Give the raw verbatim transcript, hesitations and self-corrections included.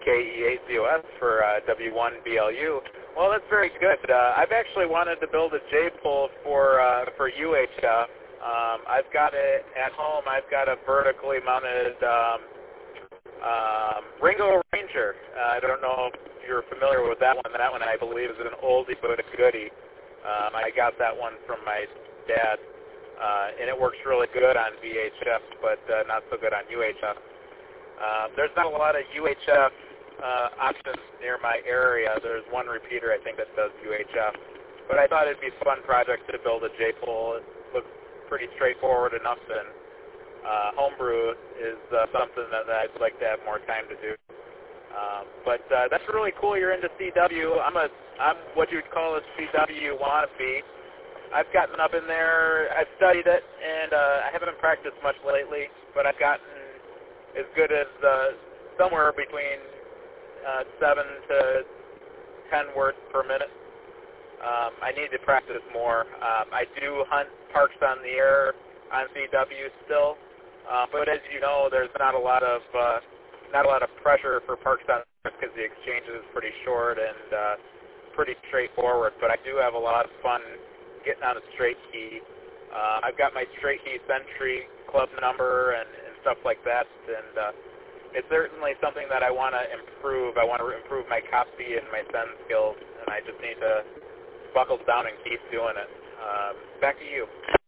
K E eight Z O S for uh, W one B L U. Well, that's very good. Uh, I've actually wanted to build a J-pole for uh, for U H F. Um, I've got it at home. I've got a vertically mounted um, um, Ringo Ranger. Uh, I don't know if you're familiar with that one. That one, I believe, is an oldie but a goodie. Um, I got that one from my dad, uh, and it works really good on V H F, but uh, not so good on U H F. Um, there's not a lot of U H F uh, options near my area. There's one repeater, I think, that does U H F. But I thought it'd be a fun project to build a J-pole. It looks pretty straightforward enough, and uh, homebrew is uh, something that, that I'd like to have more time to do. Um, but uh, that's really cool. You're into C W. I'm a I'm what you'd call a C W wannabe. I've gotten up in there. I've studied it, and uh, I haven't practiced much lately. But I've gotten as good as uh, somewhere between uh, seven to ten words per minute. Um, I need to practice more. Um, I do hunt parks on the air on C W still, uh, but as you know, there's not a lot of uh, not a lot of pressure for parks on the air because the exchange is pretty short and uh, pretty straightforward. But I do have a lot of fun getting on a straight key. Uh, I've got my straight key Sentry club number and, and stuff like that, and uh, it's certainly something that I want to improve. I want to improve my copy and my send skills, and I just need to buckle down and keep doing it. Um, back to you.